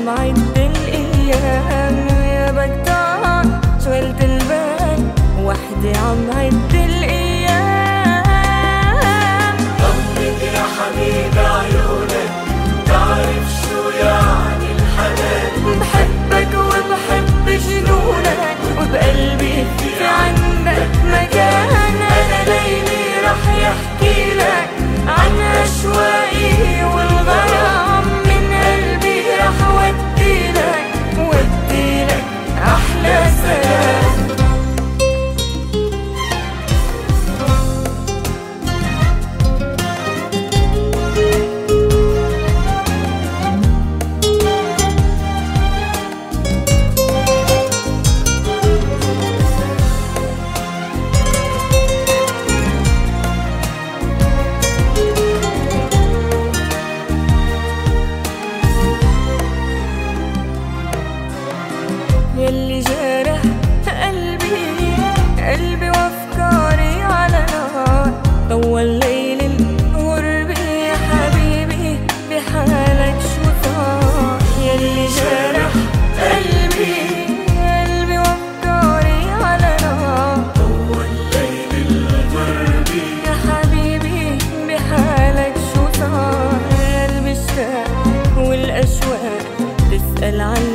عم عد الأيام يا بقطع شغلت البال وحدي عم عد الأيام. ضمك يا حبيب عيونك تعرف شو يعني الحنان، بحبك وبحب جنونك وبقلبي في عندك مكان. أنا ليلي رح يحكي لك عن أشواقي والغرام، من قلبي رح وديلك أحلى سلام. يلي جارح قلبي وافكاري على نار، طول ليل الغربة يا حبيبي بحالك شو صار. يلي جارح قلبي وافكاري على نار، طول ليل الغربة يا حبيبي بحالك شو صار. قلبي اشتاق والاشواق تسأل عن